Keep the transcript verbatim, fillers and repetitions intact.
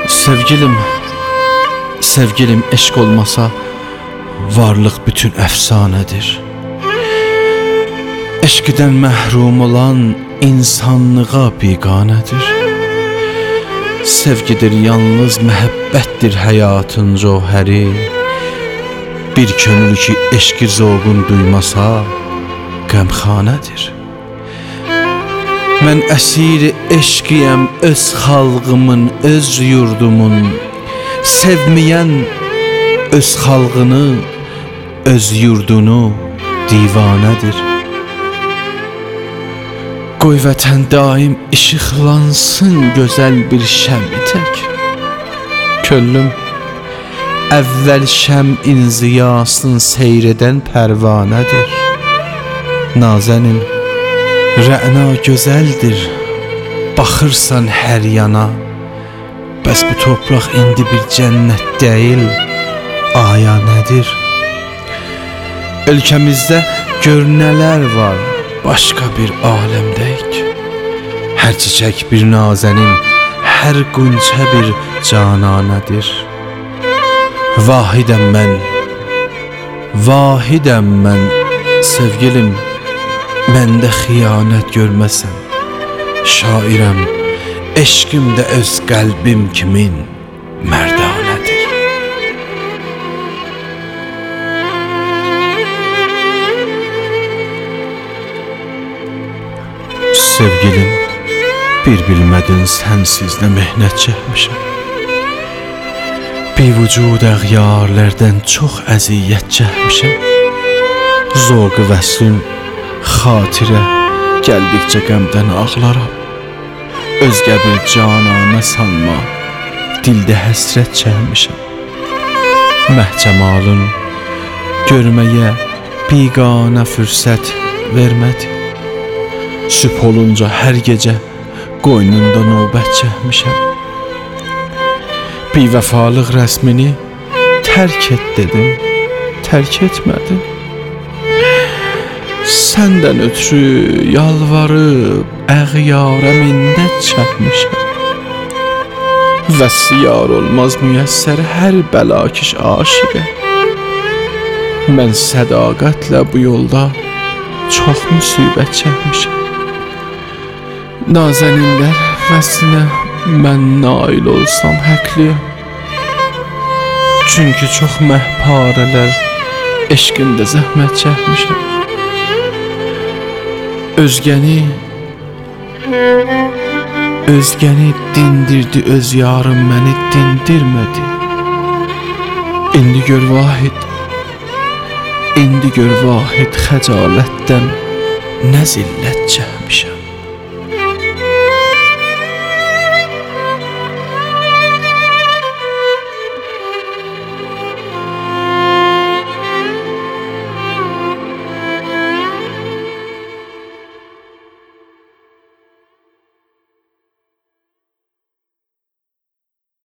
Sevgilim, sevgilim eşq olmasa varlıq bütün əfsanədir. Eşqdən məhrum olan insanlığa biganədir. Sevgidir yalnız məhəbbətdir həyatın cövhəri. Bir könül ki eşqi zoğun duymasa qəmxanədir. Mən əsiri eşqiyəm öz xalqımın, öz yurdumun. Sevməyən öz xalqını, öz yurdunu divanədir. Qoy vətən daim işıqlansın gözəl bir şəmi tək. Könlüm əvvəl şəmin ziyasını seyr edən pərvanədir. Nazənin Rəna gözəldir, baxırsan hər yana. Bəs bu torpaq indi bir cənnət deyil, aya nədir? Ölkəmizdə gör nələr var, başqa bir aləmdəyik. Hər çiçək bir nazənin, hər qunçə bir cananədir. Vahidəm mən, vahidəm mən, sevgilim, məndə xiyanət görməsən. Şairəm, eşqim də öz qəlbim kimin mərdanədir. Sevgilim, bir bilmədin sənsiz nə mehnət çəkmişəm. Bivücud əğyarlərdən çox əziyyət çəkmişəm. Zoğu vəslin xatirə gəldikcə qəmdən ağlaram. Özgə bir cananə sanma, dildə həsrət çəkmişəm. Məhcəmalın görməyə biganə fürsət vermədi. Sübh olunca hər gecə qoynunda növbət çəkmişəm. Bivəfalıq rəsmini tərk et dedim, tərk etmədim. Səndən ötürü yalvarıb əğyara minnət çəkmişəm. Vəsiyar olmaz müyəssər hər bəlakiş aşiqə. Mən sədaqətlə bu yolda çox müsibət çəkmişəm. Nazəninlər vəslinə mən nail olsam həqliyəm. Çünki çox məhparələr eşqində zəhmət çəkmişəm. Özgəni, özgəni dindirdi öz yarım, məni dindirmədi. İndi gör vahid, indi gör vahid xəcalətdən nə zillət çəkmişəm.